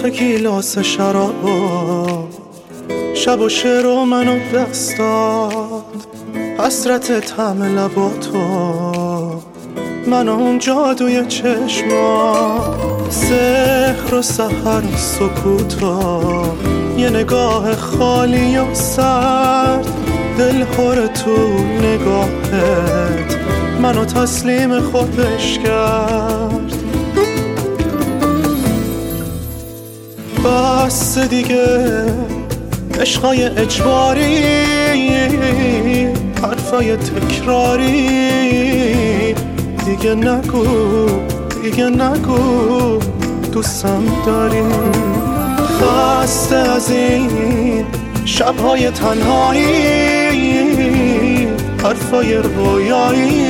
آخه گیلاس شراب شب و شعر و منو دست داد، حسرت طعم لباتو من اون جادوی چشما، سحر و سحر و سکوتو یه نگاه خالی و سرد، دل خور تو نگاهت منو تسلیم خودش کرد. بس دیگه عشقای اجباری، حرفای تکراری، دیگه نگو دیگه نگو دوستم داری. خسته از این شبهای تنهایی، حرفای رویایی،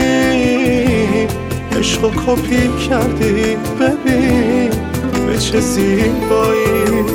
عشقو کپی کردی ببین به چه زیبایی.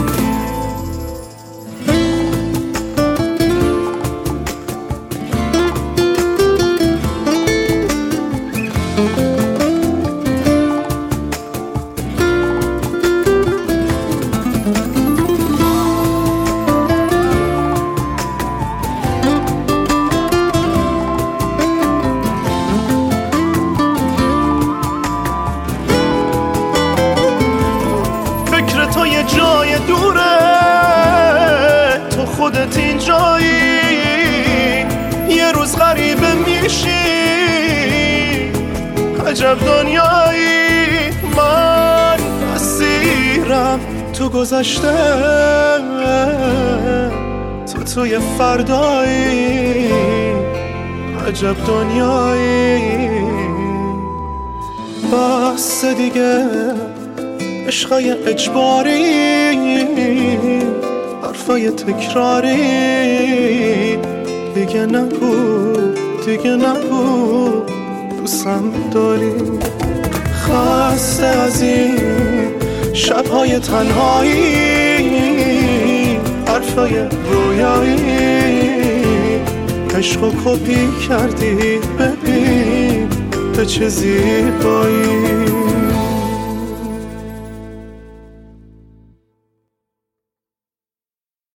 تو یه جای دوره، تو خودت این جایی، یه روز غریبه میشی عجب دنیایی. من اسیرم تو گذشته، تو توی فردایی عجب دنیایی. بس دیگه عشقای اجباری، حرفای تکراری، دیگه نگو دیگه نگو دوستم داری. خسته از این شبهای تنهایی، حرفای رویایی، عشقو کپی کردی ببین به چه زیبایی.